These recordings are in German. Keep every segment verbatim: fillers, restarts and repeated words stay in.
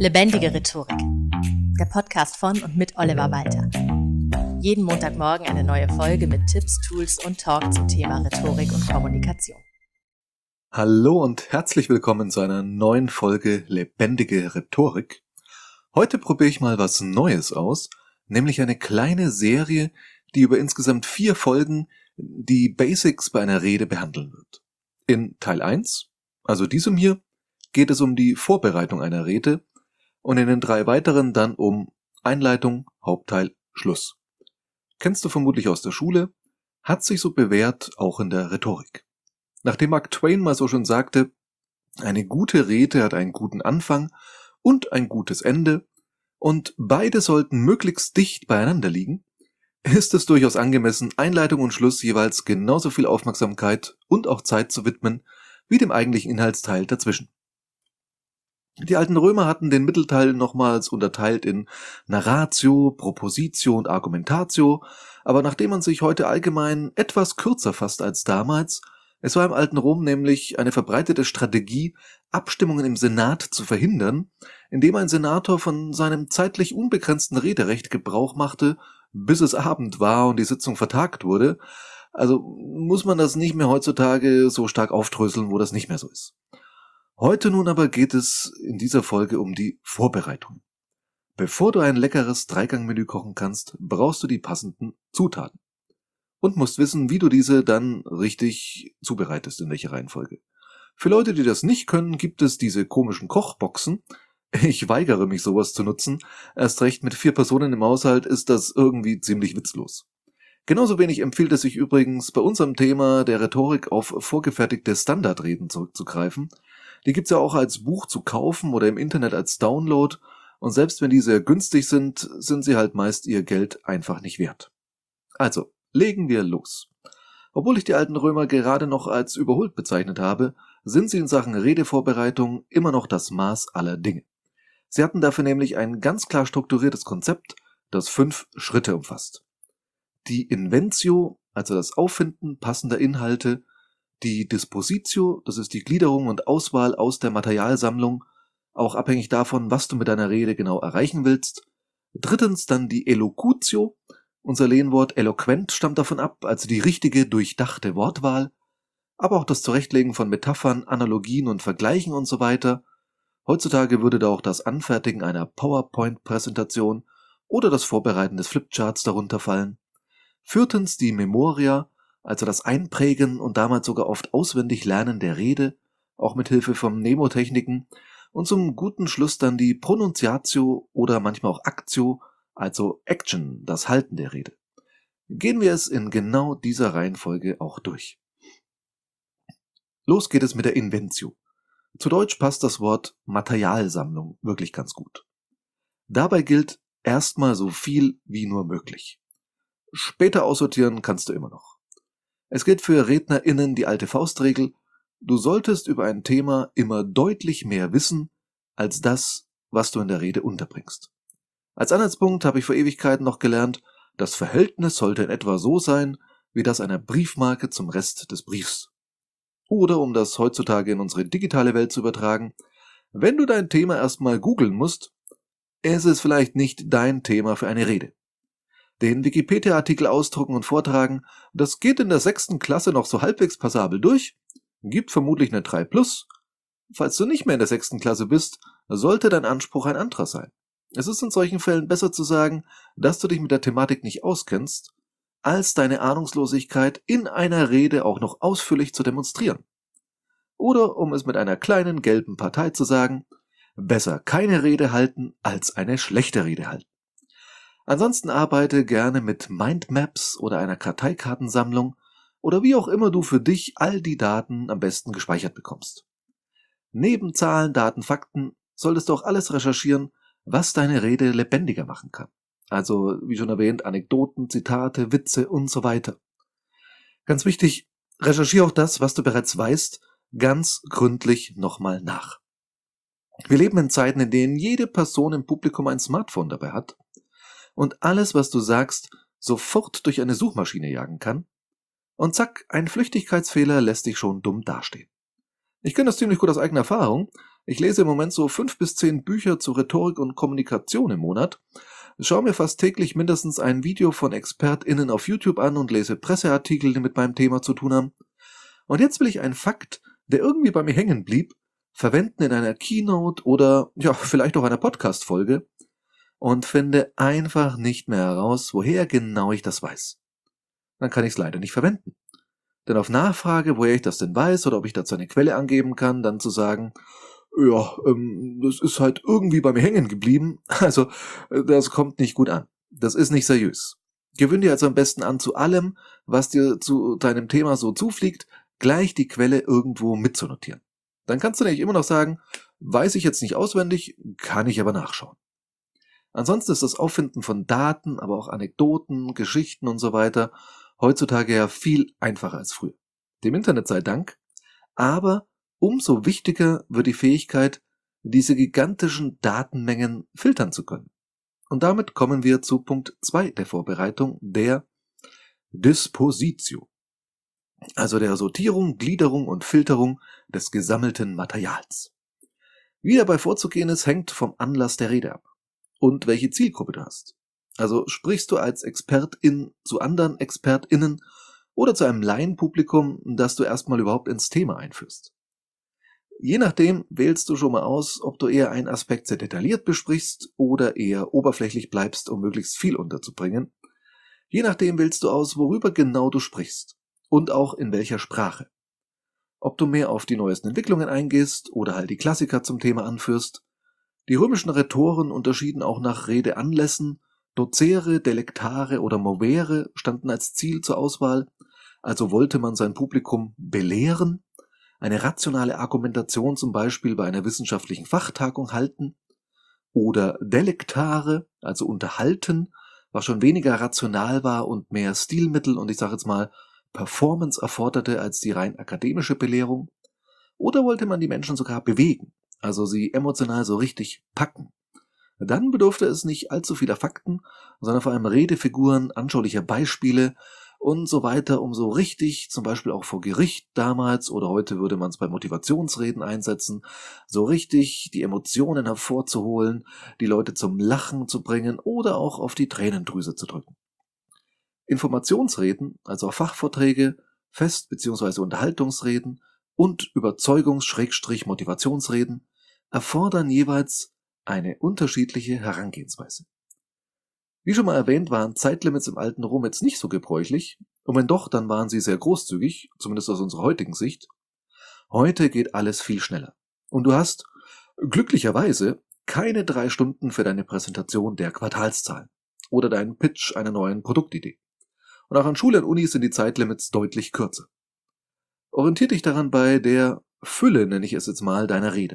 Lebendige Rhetorik. Der Podcast von und mit Oliver Walter. Jeden Montagmorgen eine neue Folge mit Tipps, Tools und Talk zum Thema Rhetorik und Kommunikation. Hallo und herzlich willkommen zu einer neuen Folge Lebendige Rhetorik. Heute probiere ich mal was Neues aus, nämlich eine kleine Serie, die über insgesamt vier Folgen die Basics bei einer Rede behandeln wird. In Teil eins, also diesem hier, geht es um die Vorbereitung einer Rede und in den drei weiteren dann um Einleitung, Hauptteil, Schluss. Kennst du vermutlich aus der Schule, hat sich so bewährt auch in der Rhetorik. Nachdem Mark Twain mal so schon sagte, eine gute Rede hat einen guten Anfang und ein gutes Ende und beide sollten möglichst dicht beieinander liegen, ist es durchaus angemessen, Einleitung und Schluss jeweils genauso viel Aufmerksamkeit und auch Zeit zu widmen, wie dem eigentlichen Inhaltsteil dazwischen. Die alten Römer hatten den Mittelteil nochmals unterteilt in Narratio, Propositio und Argumentatio, aber nachdem man sich heute allgemein etwas kürzer fasst als damals, es war im alten Rom nämlich eine verbreitete Strategie, Abstimmungen im Senat zu verhindern, indem ein Senator von seinem zeitlich unbegrenzten Rederecht Gebrauch machte, bis es Abend war und die Sitzung vertagt wurde. Also muss man das nicht mehr heutzutage so stark aufdröseln, wo das nicht mehr so ist. Heute nun aber geht es in dieser Folge um die Vorbereitung. Bevor du ein leckeres Dreigangmenü kochen kannst, brauchst du die passenden Zutaten. Und musst wissen, wie du diese dann richtig zubereitest, in welcher Reihenfolge. Für Leute, die das nicht können, gibt es diese komischen Kochboxen. Ich weigere mich, sowas zu nutzen. Erst recht mit vier Personen im Haushalt ist das irgendwie ziemlich witzlos. Genauso wenig empfiehlt es sich übrigens bei unserem Thema der Rhetorik auf vorgefertigte Standardreden zurückzugreifen. Die gibt's ja auch als Buch zu kaufen oder im Internet als Download. Und selbst wenn die sehr günstig sind, sind sie halt meist ihr Geld einfach nicht wert. Also, legen wir los. Obwohl ich die alten Römer gerade noch als überholt bezeichnet habe, sind sie in Sachen Redevorbereitung immer noch das Maß aller Dinge. Sie hatten dafür nämlich ein ganz klar strukturiertes Konzept, das fünf Schritte umfasst. Die Inventio, also das Auffinden passender Inhalte, die Dispositio, das ist die Gliederung und Auswahl aus der Materialsammlung, auch abhängig davon, was du mit deiner Rede genau erreichen willst. Drittens dann die Elocutio, unser Lehnwort eloquent stammt davon ab, also die richtige, durchdachte Wortwahl, aber auch das Zurechtlegen von Metaphern, Analogien und Vergleichen und so weiter. Heutzutage würde da auch das Anfertigen einer PowerPoint-Präsentation oder das Vorbereiten des Flipcharts darunter fallen. Viertens die Memoria, also das Einprägen und damals sogar oft auswendig Lernen der Rede, auch mit Hilfe von Mnemotechniken. Und zum guten Schluss dann die Pronuntiatio oder manchmal auch Actio, also Action, das Halten der Rede. Gehen wir es in genau dieser Reihenfolge auch durch. Los geht es mit der Inventio. Zu Deutsch passt das Wort Materialsammlung wirklich ganz gut. Dabei gilt erstmal so viel wie nur möglich. Später aussortieren kannst du immer noch. Es gilt für RednerInnen die alte Faustregel, du solltest über ein Thema immer deutlich mehr wissen, als das, was du in der Rede unterbringst. Als Anhaltspunkt habe ich vor Ewigkeiten noch gelernt, das Verhältnis sollte in etwa so sein, wie das einer Briefmarke zum Rest des Briefs. Oder um das heutzutage in unsere digitale Welt zu übertragen, wenn du dein Thema erstmal googeln musst, ist es vielleicht nicht dein Thema für eine Rede. Den Wikipedia-Artikel ausdrucken und vortragen, das geht in der sechsten Klasse noch so halbwegs passabel durch, gibt vermutlich eine drei plus. Falls du nicht mehr in der sechsten Klasse bist, sollte dein Anspruch ein anderer sein. Es ist in solchen Fällen besser zu sagen, dass du dich mit der Thematik nicht auskennst, als deine Ahnungslosigkeit in einer Rede auch noch ausführlich zu demonstrieren. Oder, um es mit einer kleinen gelben Partei zu sagen, besser keine Rede halten, als eine schlechte Rede halten. Ansonsten arbeite gerne mit Mindmaps oder einer Karteikartensammlung oder wie auch immer du für dich all die Daten am besten gespeichert bekommst. Neben Zahlen, Daten, Fakten solltest du auch alles recherchieren, was deine Rede lebendiger machen kann. Also, wie schon erwähnt, Anekdoten, Zitate, Witze und so weiter. Ganz wichtig, recherchiere auch das, was du bereits weißt, ganz gründlich nochmal nach. Wir leben in Zeiten, in denen jede Person im Publikum ein Smartphone dabei hat und alles, was du sagst, sofort durch eine Suchmaschine jagen kann. Und zack, ein Flüchtigkeitsfehler lässt dich schon dumm dastehen. Ich kenne das ziemlich gut aus eigener Erfahrung. Ich lese im Moment so fünf bis zehn Bücher zu Rhetorik und Kommunikation im Monat, schaue mir fast täglich mindestens ein Video von ExpertInnen auf YouTube an und lese Presseartikel, die mit meinem Thema zu tun haben. Und jetzt will ich einen Fakt, der irgendwie bei mir hängen blieb, verwenden in einer Keynote oder ja, vielleicht auch einer Podcast-Folge und finde einfach nicht mehr heraus, woher genau ich das weiß. Dann kann ich es leider nicht verwenden. Denn auf Nachfrage, woher ich das denn weiß oder ob ich dazu eine Quelle angeben kann, dann zu sagen, ja, ähm, das ist halt irgendwie bei mir hängen geblieben, also das kommt nicht gut an. Das ist nicht seriös. Gewöhn dir also am besten an, zu allem, was dir zu deinem Thema so zufliegt, gleich die Quelle irgendwo mitzunotieren. Dann kannst du nämlich immer noch sagen, weiß ich jetzt nicht auswendig, kann ich aber nachschauen. Ansonsten ist das Auffinden von Daten, aber auch Anekdoten, Geschichten und so weiter heutzutage ja viel einfacher als früher. Dem Internet sei Dank, aber umso wichtiger wird die Fähigkeit, diese gigantischen Datenmengen filtern zu können. Und damit kommen wir zu Punkt zwei der Vorbereitung, der Dispositio. Also der Sortierung, Gliederung und Filterung des gesammelten Materials. Wie dabei vorzugehen ist, hängt vom Anlass der Rede ab und welche Zielgruppe du hast. Also sprichst du als Expertin zu anderen ExpertInnen oder zu einem Laienpublikum, das du erstmal überhaupt ins Thema einführst. Je nachdem wählst du schon mal aus, ob du eher einen Aspekt sehr detailliert besprichst oder eher oberflächlich bleibst, um möglichst viel unterzubringen. Je nachdem wählst du aus, worüber genau du sprichst. Und auch in welcher Sprache. Ob du mehr auf die neuesten Entwicklungen eingehst oder halt die Klassiker zum Thema anführst. Die römischen Rhetoren unterschieden auch nach Redeanlässen. Docere, delectare oder movere standen als Ziel zur Auswahl. Also wollte man sein Publikum belehren, eine rationale Argumentation zum Beispiel bei einer wissenschaftlichen Fachtagung halten. Oder delectare, also unterhalten, was schon weniger rational war und mehr Stilmittel und ich sage jetzt mal Performance erforderte als die rein akademische Belehrung? Oder wollte man die Menschen sogar bewegen, also sie emotional so richtig packen? Dann bedurfte es nicht allzu vieler Fakten, sondern vor allem Redefiguren, anschaulicher Beispiele und so weiter, um so richtig, zum Beispiel auch vor Gericht damals oder heute würde man es bei Motivationsreden einsetzen, so richtig die Emotionen hervorzuholen, die Leute zum Lachen zu bringen oder auch auf die Tränendrüse zu drücken. Informationsreden, also auch Fachvorträge, Fest- bzw. Unterhaltungsreden und Überzeugungs-Motivationsreden erfordern jeweils eine unterschiedliche Herangehensweise. Wie schon mal erwähnt, waren Zeitlimits im alten Rom jetzt nicht so gebräuchlich, und wenn doch, dann waren sie sehr großzügig, zumindest aus unserer heutigen Sicht. Heute geht alles viel schneller. Und du hast, glücklicherweise, keine drei Stunden für deine Präsentation der Quartalszahlen oder deinen Pitch einer neuen Produktidee. Und auch an Schulen und Unis sind die Zeitlimits deutlich kürzer. Orientier dich daran bei der Fülle, nenne ich es jetzt mal, deiner Rede.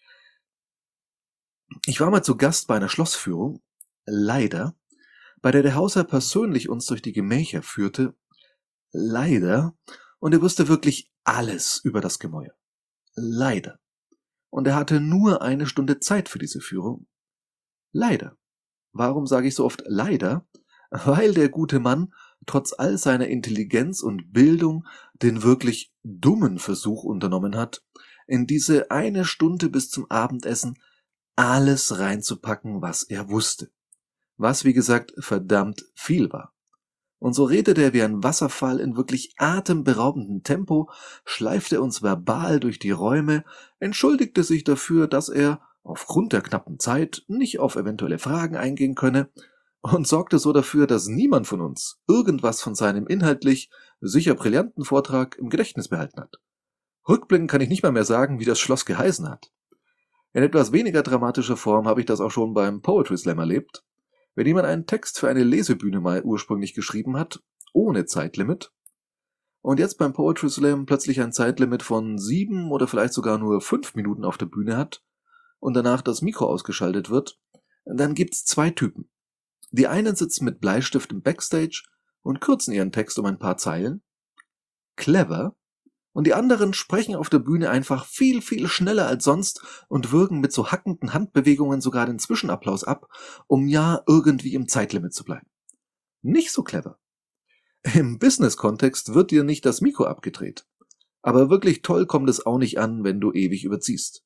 Ich war mal zu Gast bei einer Schlossführung, leider, bei der der Hausherr persönlich uns durch die Gemächer führte, leider, und er wusste wirklich alles über das Gemäuer. Leider. Und er hatte nur eine Stunde Zeit für diese Führung. Leider. Warum sage ich so oft leider? Weil der gute Mann trotz all seiner Intelligenz und Bildung den wirklich dummen Versuch unternommen hat, in diese eine Stunde bis zum Abendessen alles reinzupacken, was er wusste. Was, wie gesagt, verdammt viel war. Und so redete er wie ein Wasserfall in wirklich atemberaubendem Tempo, schleifte uns verbal durch die Räume, entschuldigte sich dafür, dass er aufgrund der knappen Zeit nicht auf eventuelle Fragen eingehen könne und sorgte so dafür, dass niemand von uns irgendwas von seinem inhaltlich sicher brillanten Vortrag im Gedächtnis behalten hat. Rückblickend kann ich nicht mal mehr sagen, wie das Schloss geheißen hat. In etwas weniger dramatischer Form habe ich das auch schon beim Poetry Slam erlebt. Wenn jemand einen Text für eine Lesebühne mal ursprünglich geschrieben hat, ohne Zeitlimit, und jetzt beim Poetry Slam plötzlich ein Zeitlimit von sieben oder vielleicht sogar nur fünf Minuten auf der Bühne hat und danach das Mikro ausgeschaltet wird, dann gibt's zwei Typen. Die einen sitzen mit Bleistift im Backstage und kürzen ihren Text um ein paar Zeilen. Clever. Und die anderen sprechen auf der Bühne einfach viel, viel schneller als sonst und würgen mit so hackenden Handbewegungen sogar den Zwischenapplaus ab, um ja irgendwie im Zeitlimit zu bleiben. Nicht so clever. Im Business-Kontext wird dir nicht das Mikro abgedreht. Aber wirklich toll kommt es auch nicht an, wenn du ewig überziehst.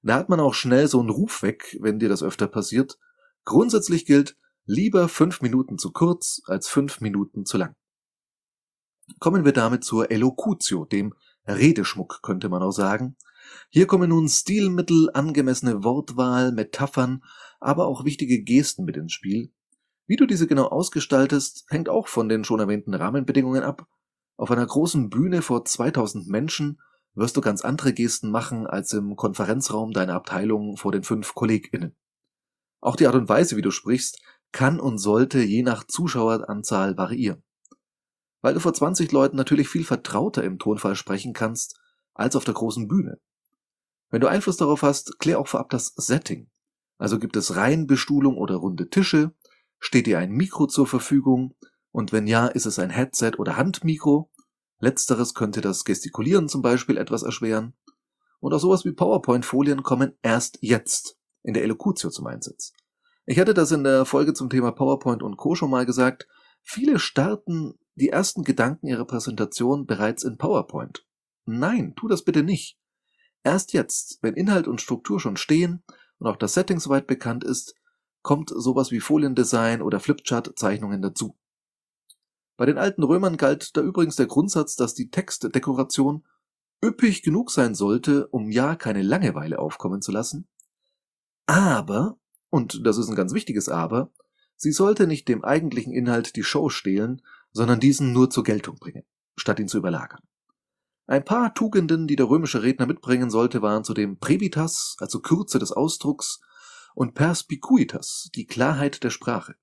Da hat man auch schnell so einen Ruf weg, wenn dir das öfter passiert. Grundsätzlich gilt, lieber fünf Minuten zu kurz als fünf Minuten zu lang. Kommen wir damit zur Elocutio, dem Redeschmuck, könnte man auch sagen. Hier kommen nun Stilmittel, angemessene Wortwahl, Metaphern, aber auch wichtige Gesten mit ins Spiel. Wie du diese genau ausgestaltest, hängt auch von den schon erwähnten Rahmenbedingungen ab. Auf einer großen Bühne vor zweitausend Menschen wirst du ganz andere Gesten machen als im Konferenzraum deiner Abteilung vor den fünf KollegInnen. Auch die Art und Weise, wie du sprichst, kann und sollte je nach Zuschaueranzahl variieren. Weil du vor zwanzig Leuten natürlich viel vertrauter im Tonfall sprechen kannst, als auf der großen Bühne. Wenn du Einfluss darauf hast, klär auch vorab das Setting. Also gibt es Reihenbestuhlung oder runde Tische, steht dir ein Mikro zur Verfügung und wenn ja, ist es ein Headset oder Handmikro. Letzteres könnte das Gestikulieren zum Beispiel etwas erschweren. Und auch sowas wie PowerPoint-Folien kommen erst jetzt in der Elocutio zum Einsatz. Ich hatte das in der Folge zum Thema PowerPoint und Co. schon mal gesagt. Viele starten die ersten Gedanken ihrer Präsentation bereits in PowerPoint. Nein, tu das bitte nicht. Erst jetzt, wenn Inhalt und Struktur schon stehen und auch das Setting soweit bekannt ist, kommt sowas wie Foliendesign oder Flipchart-Zeichnungen dazu. Bei den alten Römern galt da übrigens der Grundsatz, dass die Textdekoration üppig genug sein sollte, um ja keine Langeweile aufkommen zu lassen. Aber, und das ist ein ganz wichtiges Aber, sie sollte nicht dem eigentlichen Inhalt die Show stehlen, sondern diesen nur zur Geltung bringen, statt ihn zu überlagern. Ein paar Tugenden, die der römische Redner mitbringen sollte, waren zudem Brevitas, also Kürze des Ausdrucks, und Perspicuitas, die Klarheit der Sprache.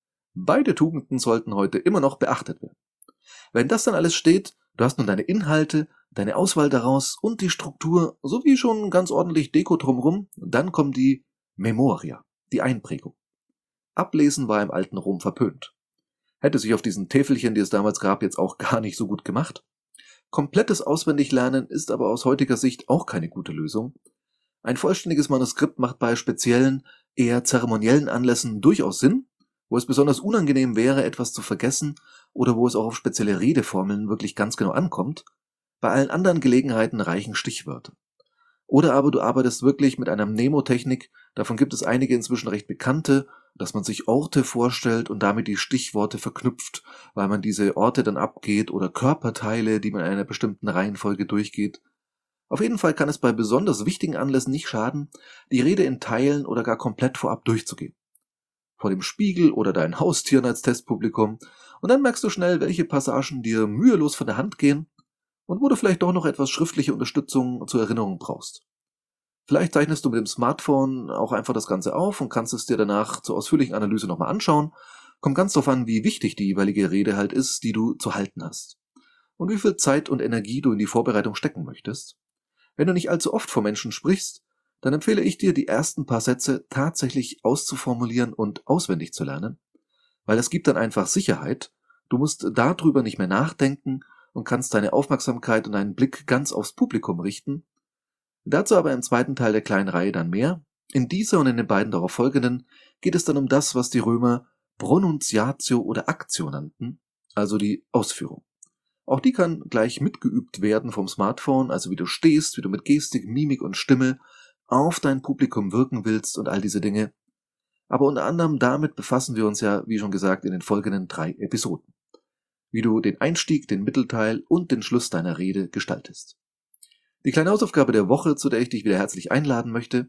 Beide Tugenden sollten heute immer noch beachtet werden. Wenn das dann alles steht, du hast nun deine Inhalte, deine Auswahl daraus und die Struktur, sowie schon ganz ordentlich Deko drumrum, dann kommt die Memoria, die Einprägung. Ablesen war im alten Rom verpönt. Hätte sich auf diesen Täfelchen, die es damals gab, jetzt auch gar nicht so gut gemacht. Komplettes Auswendiglernen ist aber aus heutiger Sicht auch keine gute Lösung. Ein vollständiges Manuskript macht bei speziellen, eher zeremoniellen Anlässen durchaus Sinn, wo es besonders unangenehm wäre, etwas zu vergessen oder wo es auch auf spezielle Redeformeln wirklich ganz genau ankommt. Bei allen anderen Gelegenheiten reichen Stichwörter. Oder aber du arbeitest wirklich mit einer Mnemotechnik, davon gibt es einige inzwischen recht bekannte, dass man sich Orte vorstellt und damit die Stichworte verknüpft, weil man diese Orte dann abgeht oder Körperteile, die man in einer bestimmten Reihenfolge durchgeht. Auf jeden Fall kann es bei besonders wichtigen Anlässen nicht schaden, die Rede in Teilen oder gar komplett vorab durchzugehen. Vor dem Spiegel oder deinen Haustieren als Testpublikum und dann merkst du schnell, welche Passagen dir mühelos von der Hand gehen und wo du vielleicht doch noch etwas schriftliche Unterstützung zur Erinnerung brauchst. Vielleicht zeichnest du mit dem Smartphone auch einfach das Ganze auf und kannst es dir danach zur ausführlichen Analyse nochmal anschauen. Kommt ganz darauf an, wie wichtig die jeweilige Rede halt ist, die du zu halten hast. Und wie viel Zeit und Energie du in die Vorbereitung stecken möchtest. Wenn du nicht allzu oft vor Menschen sprichst, dann empfehle ich dir, die ersten paar Sätze tatsächlich auszuformulieren und auswendig zu lernen, weil es gibt dann einfach Sicherheit. Du musst darüber nicht mehr nachdenken und kannst deine Aufmerksamkeit und deinen Blick ganz aufs Publikum richten. Dazu aber im zweiten Teil der kleinen Reihe dann mehr. In dieser und in den beiden darauf folgenden geht es dann um das, was die Römer Pronunciatio oder Actio nannten, also die Ausführung. Auch die kann gleich mitgeübt werden vom Smartphone, also wie du stehst, wie du mit Gestik, Mimik und Stimme auf dein Publikum wirken willst und all diese Dinge. Aber unter anderem damit befassen wir uns ja, wie schon gesagt, in den folgenden drei Episoden. Wie du den Einstieg, den Mittelteil und den Schluss deiner Rede gestaltest. Die kleine Hausaufgabe der Woche, zu der ich dich wieder herzlich einladen möchte: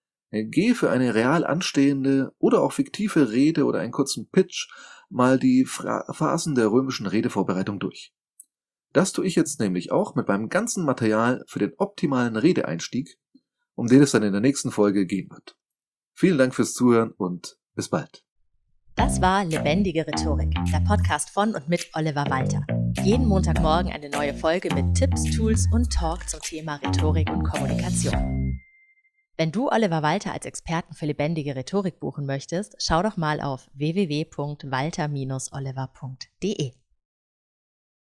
Geh für eine real anstehende oder auch fiktive Rede oder einen kurzen Pitch mal die Fra- Phasen der römischen Redevorbereitung durch. Das tue ich jetzt nämlich auch mit meinem ganzen Material für den optimalen Redeeinstieg, um den es dann in der nächsten Folge gehen wird. Vielen Dank fürs Zuhören und bis bald. Das war Lebendige Rhetorik, der Podcast von und mit Oliver Walter. Jeden Montagmorgen eine neue Folge mit Tipps, Tools und Talk zum Thema Rhetorik und Kommunikation. Wenn du Oliver Walter als Experten für lebendige Rhetorik buchen möchtest, schau doch mal auf w w w punkt walter Bindestrich oliver punkt de.